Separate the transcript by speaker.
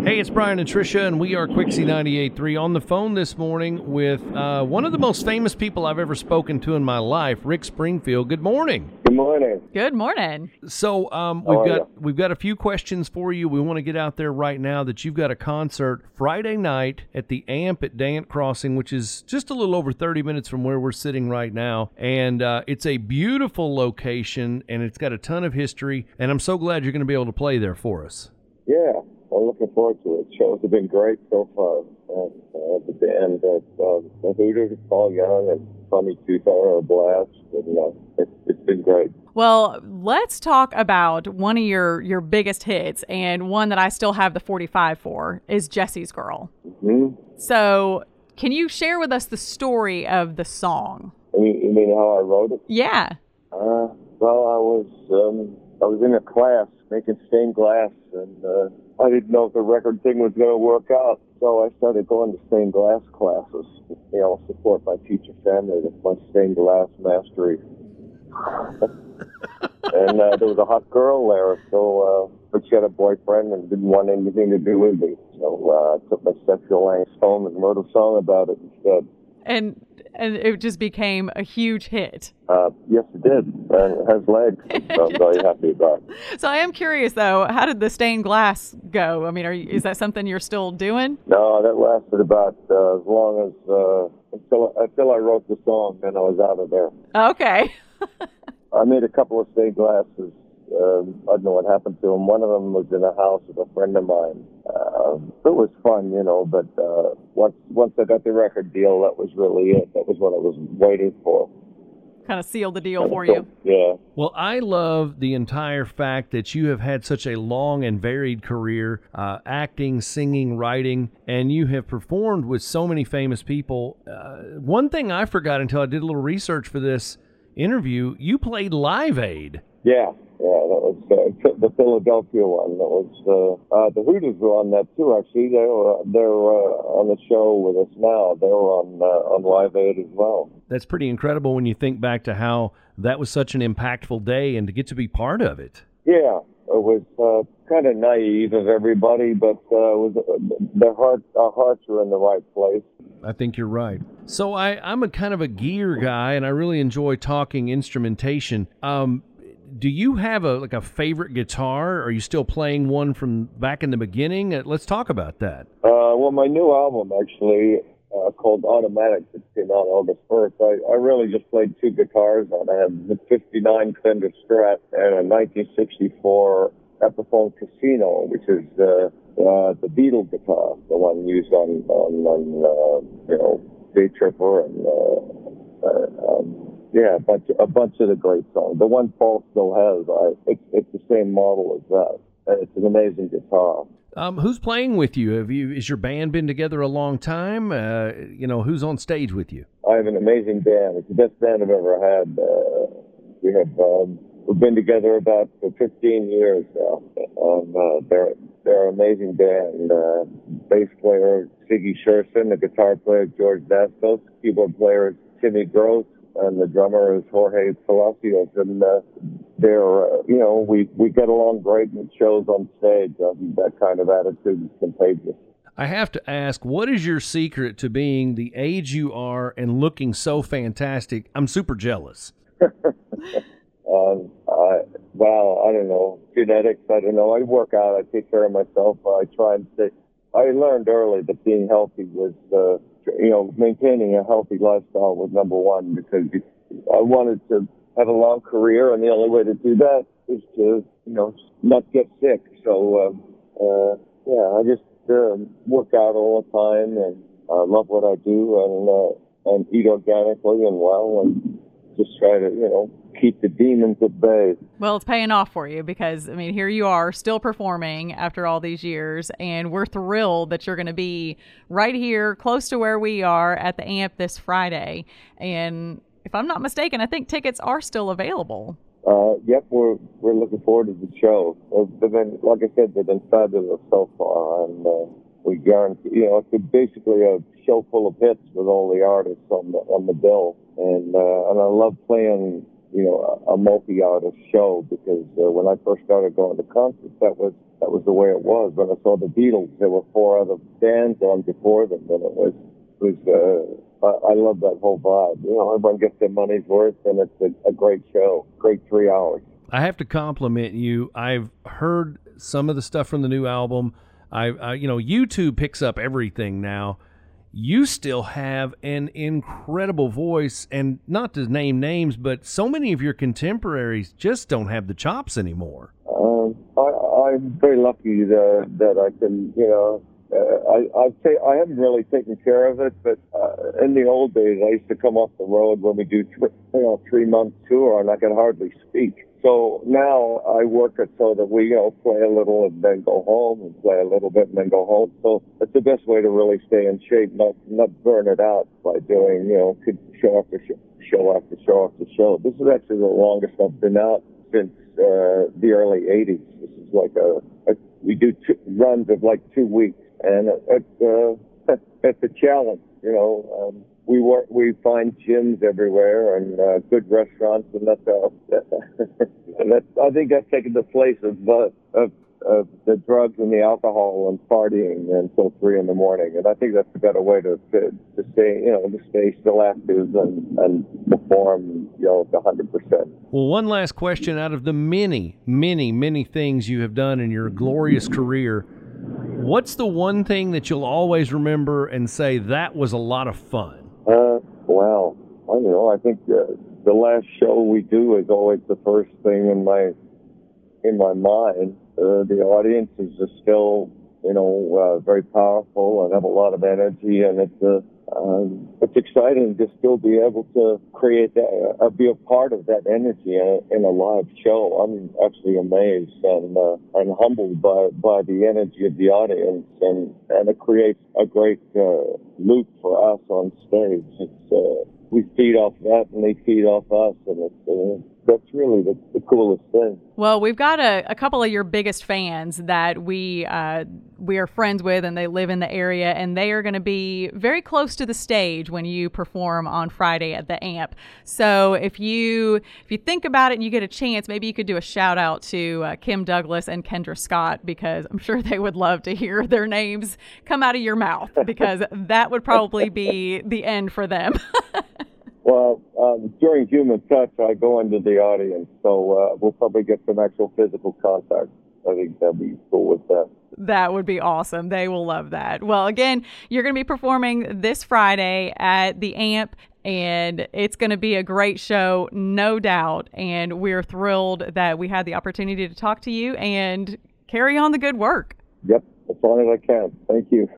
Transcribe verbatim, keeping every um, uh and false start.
Speaker 1: Hey, it's Brian and Tricia, and we are Quixie ninety-eight point three on the phone this morning with uh, one of the most famous people I've ever spoken to in my life, Rick Springfield. Good morning.
Speaker 2: Good morning.
Speaker 3: Good morning.
Speaker 1: So um,
Speaker 2: How
Speaker 1: we've
Speaker 2: are
Speaker 1: got
Speaker 2: you?
Speaker 1: we've got a few questions for you. We want to get out there right now that you've got a concert Friday night at the Amp at Dant Crossing, which is just a little over thirty minutes from where we're sitting right now. And uh, it's a beautiful location, and it's got a ton of history. And I'm so glad you're going to be able to play there for us.
Speaker 2: Yeah, I'm looking forward to it. Shows have been great so far. And, uh, the band, uh, uh, the Hooters, Paul Young, and Tommy Tooth are a blast. And, uh, it's, it's been great.
Speaker 3: Well, let's talk about one of your, your biggest hits, and one that I still have the forty-five for is Jesse's Girl.
Speaker 2: Mm-hmm.
Speaker 3: So can you share with us the story of the song?
Speaker 2: I mean, you mean how I wrote it?
Speaker 3: Yeah.
Speaker 2: Uh, well, I was um, I was in a class making stained glass, and uh, I didn't know if the record thing was going to work out. So I started going to stained glass classes, you know, support my teacher family with my stained glass mastery. And uh, there was a hot girl there, so uh, but she had a boyfriend and didn't want anything to do with me. So uh, I took my sexual angst home and wrote a song about it instead.
Speaker 3: And and it just became a huge hit.
Speaker 2: Uh, yes, it did, and it has legs. So I'm very happy about it.
Speaker 3: So I am curious, though, how did the stained glass go? I mean, are you, is that something you're still doing?
Speaker 2: No, that lasted about uh, as long as uh, until until I wrote the song, then I was out of there.
Speaker 3: Okay.
Speaker 2: I made a couple of stained glasses. Um, I don't know what happened to them. One of them was in a house with a friend of mine. Uh, it was fun, you know, but uh, once once I got the record deal, that was really it. That was what I was waiting for.
Speaker 3: Kind of sealed the deal for
Speaker 2: So,
Speaker 3: you.
Speaker 2: yeah.
Speaker 1: Well, I love the entire fact that you have had such a long and varied career, uh, acting, singing, writing, and you have performed with so many famous people. Uh, one thing I forgot until I did a little research for this interview, you played Live Aid.
Speaker 2: Yeah, yeah, that was uh, the Philadelphia one. That was uh, uh, the Hooters were on that too. Actually, they were they're uh, on the show with us now. They were on uh, on Live Aid as well.
Speaker 1: That's pretty incredible when you think back to how that was such an impactful day and to get to be part of it.
Speaker 2: Yeah, it was uh, kind of naive of everybody, but uh, it was uh, their heart our hearts were in the right place.
Speaker 1: I think you're right. So I, I'm a kind of a gear guy, and I really enjoy talking instrumentation. Um, do you have a like a favorite guitar? Are you still playing one from back in the beginning? Uh, let's talk about that.
Speaker 2: Uh, well, my new album actually uh, called Automatic that came out August first. I, I really just played two guitars on. I have the fifty-nine Fender Strat and a nineteen sixty-four Epiphone Casino, which is uh, uh, the Beatle guitar, the one used on on, on uh, you know Day Tripper and uh, uh, um, yeah, a bunch of, a bunch of the great songs. The one Paul still has, I, it's it's the same model as that. And it's an amazing guitar.
Speaker 1: Um, who's playing with you? Have you? Is your band been together a long time? Uh, you know, who's on stage with you?
Speaker 2: I have an amazing band. It's the best band I've ever had. Uh, we have um, we've been together about for fifteen years now. Um, uh, they're they're an amazing band. Uh, bass player Siggy Sherson, the guitar player George Dastos, keyboard player is Timmy Gross, and the drummer is Jorge Palacios. And uh, they're uh, you know we we get along great in shows on stage. Um, that kind of attitude is contagious.
Speaker 1: I have to ask, what is your secret to being the age you are and looking so fantastic? I'm super jealous.
Speaker 2: um, I, well, I don't know. Genetics, I don't know. I work out. I take care of myself. I try and stay. I learned early that being healthy was, uh, you know, maintaining a healthy lifestyle was number one, because I wanted to have a long career, and the only way to do that is to, you know, not get sick. So, um, uh, yeah, I just uh, work out all the time, and uh, love what I do, and uh, and eat organically and well, and just try to, you know, keep the demons at bay.
Speaker 3: Well, it's paying off for you, because, I mean, here you are still performing after all these years, and we're thrilled that you're going to be right here close to where we are at the Amp this Friday. And if I'm not mistaken, I think tickets are still available.
Speaker 2: Uh, yep, we're we're looking forward to the show. They've been, like I said, they've been fabulous so far, and uh, we guarantee, you know, it's basically a show full of hits with all the artists on the on the bill, and uh, and I love playing, you know, a, a multi-artist show, because uh, when I first started going to concerts, that was that was the way it was. When I saw the Beatles, there were four other bands on before them, and it was, it was uh, I, I love that whole vibe. You know, everyone gets their money's worth, and it's a, a great show, great three hours.
Speaker 1: I have to compliment you. I've heard some of the stuff from the new album. I, I you know, YouTube picks up everything now. You still have an incredible voice, and not to name names, but so many of your contemporaries just don't have the chops anymore.
Speaker 2: Um, I, I'm very lucky that, that I can, you know, uh, I I'd say I haven't really taken care of it, but uh, in the old days, I used to come off the road when we do three, you know, three month tour, and I could hardly speak. So now I work it so that we, you know, play a little and then go home, and play a little bit and then go home. So it's the best way to really stay in shape, not not burn it out by doing, you know, show after show, show after show after show. This is actually the longest I've been out since uh, the early eighties. This is like a, a we do two runs of like two weeks, and it, it's uh, it's a challenge, you know. Um, We work, we find gyms everywhere and uh, good restaurants, and that's uh, and that's, I think that's taken the place of, uh, of of the drugs and the alcohol and partying until three in the morning. And I think that's a better way to to, to stay, you know, to stay still active and, and perform, you know, a hundred percent.
Speaker 1: Well, one last question: out of the many, many, many things you have done in your glorious career, what's the one thing that you'll always remember and say that was a lot of fun?
Speaker 2: Uh, well, I don't know. I think uh, the last show we do is always the first thing in my in my mind. Uh, the audience is just still, you know, uh, very powerful and have a lot of energy, and it's uh, um, it's exciting to still be able to create that, uh, be a part of that energy in a, in a live show. I'm actually amazed and uh, and humbled by by the energy of the audience, and and it creates a great uh, loop for us on stage. It's uh, we feed off that, and they feed off us, and it's uh, that's really the, the coolest thing.
Speaker 3: Well, we've got a, a couple of your biggest fans that we uh, we are friends with, and they live in the area, and they are going to be very close to the stage when you perform on Friday at the Amp. So if you if you think about it and you get a chance, maybe you could do a shout out to uh, Kim Douglas and Kendra Scott, because I'm sure they would love to hear their names come out of your mouth, because that would probably be the end for them.
Speaker 2: Well, um, during Human Touch, I go into the audience, so uh, we'll probably get some actual physical contact. I think that'd be cool with that.
Speaker 3: That would be awesome. They will love that. Well, again, you're going to be performing this Friday at the Amp, and it's going to be a great show, no doubt. And we're thrilled that we had the opportunity to talk to you and carry on the good work.
Speaker 2: Yep, as long as I can. Thank you.